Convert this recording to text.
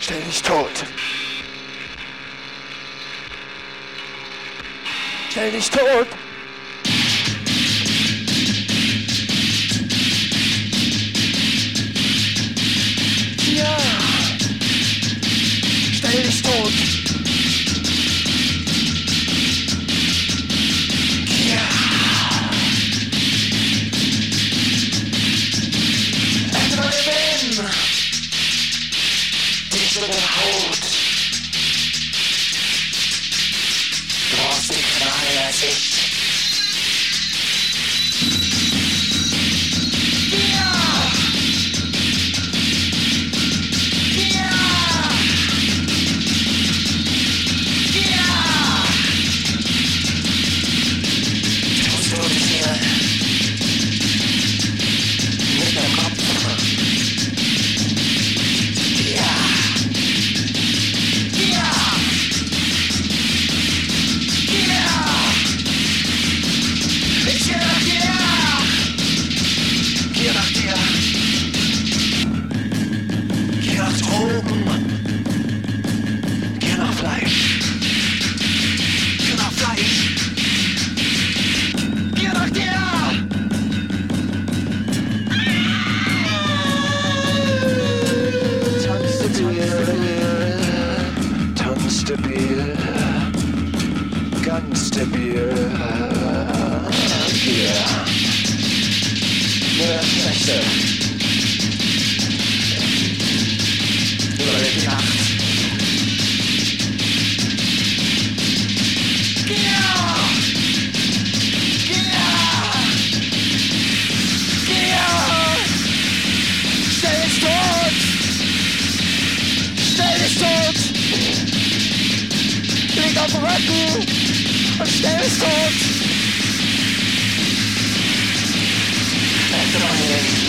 Stell dich tot. Stell dich tot. Ja. Stell dich tot. Ja. Adrenalin. Dich über der Haut. Du brauchst die Knarre als ich. Stabil, ganz stabil. Yeah. Nur das Beste. Über die Nacht. Stell dich tot! Stell dich tot! Leg auf den Rücken und stell dich tot! Adrenalin.